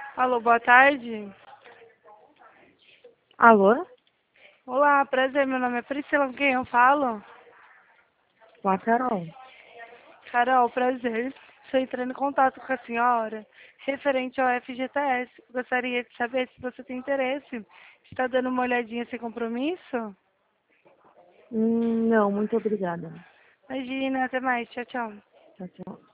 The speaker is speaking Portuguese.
Alô, boa tarde. Alô? Olá, prazer, meu nome é Priscila, com quem eu falo? Com a Carol. Carol, prazer. Estou entrando em contato com a senhora referente ao FGTS. Gostaria de saber se você tem interesse. Está dando uma olhadinha sem compromisso? Não, muito obrigada. Imagina, até mais. Tchau, tchau. Tchau, tchau.